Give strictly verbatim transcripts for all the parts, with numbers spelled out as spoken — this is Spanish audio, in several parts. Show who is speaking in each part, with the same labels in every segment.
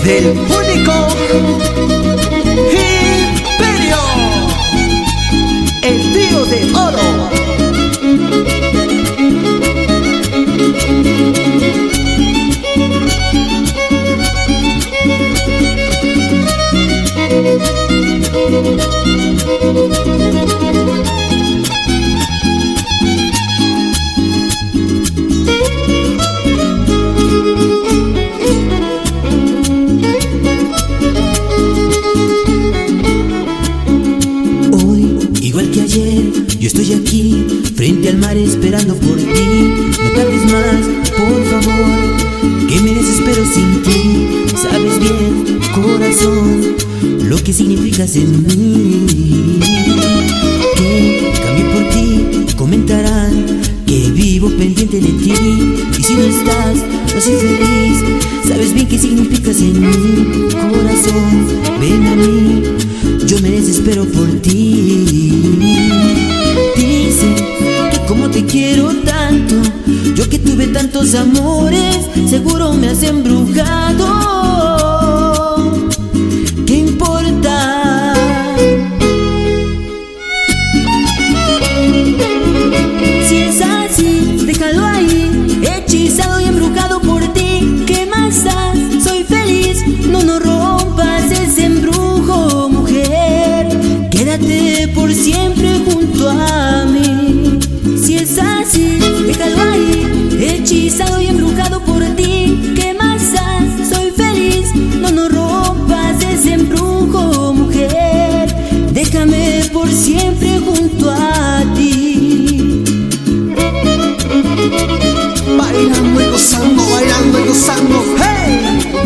Speaker 1: del único Imperio, el tío de oro.
Speaker 2: Yo estoy aquí, frente al mar, esperando por ti. No tardes más, por favor, que me desespero sin ti. Sabes bien, corazón, lo que significas en mí. Que cambié por ti, comentarán que vivo pendiente de ti. Y si no estás, no soy feliz. Sabes bien que significas en mí. Corazón, ven a mí, yo me desespero por ti. Dicen que como te quiero tanto, yo que tuve tantos amores, seguro me has embrujado. ¿Qué importa? Si es así, déjalo ahí, hechizado y embrujado por ti. ¿Qué más da? Soy feliz, no nos rompas ese embrujo, mujer. Quédate por siempre junto a mí. Si es así, déjalo ahí, hechizado y embrujado por ti. ¿Qué más da? Soy feliz, no nos rompas ese embrujo, mujer. Déjame por siempre junto a ti.
Speaker 1: Bailando y gozando, bailando y gozando, ¡hey!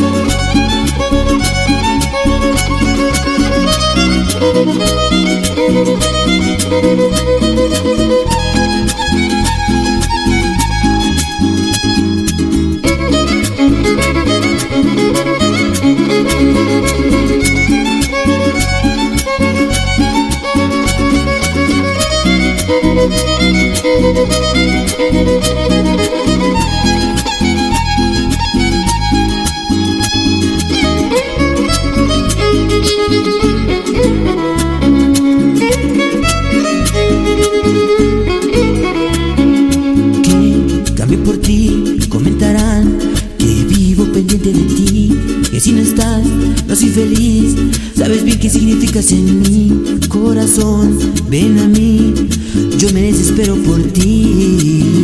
Speaker 2: Por ti, comentarán que vivo pendiente de ti. Que si no estás, no soy feliz. Sabes bien qué significas en mí. Corazón, ven a mí, yo me desespero por ti.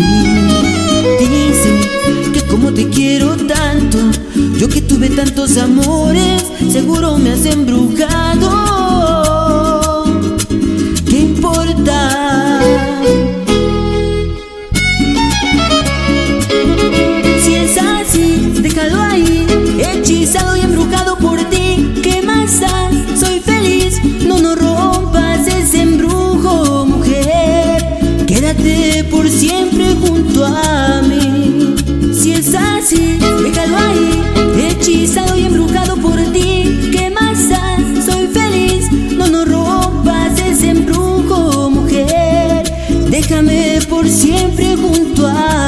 Speaker 2: Dicen que como te quiero tanto, yo que tuve tantos amores, seguro me has embrujado. ¿Qué importa? Déjalo ahí, hechizado y embrujado por ti. ¿Qué más da? Soy feliz, no nos rompas ese embrujo, mujer. Quédate por siempre junto a mí. Si es así, déjalo ahí, hechizado y embrujado por ti. ¿Qué más da? Soy feliz, no nos rompas ese embrujo, mujer. Déjame por siempre junto a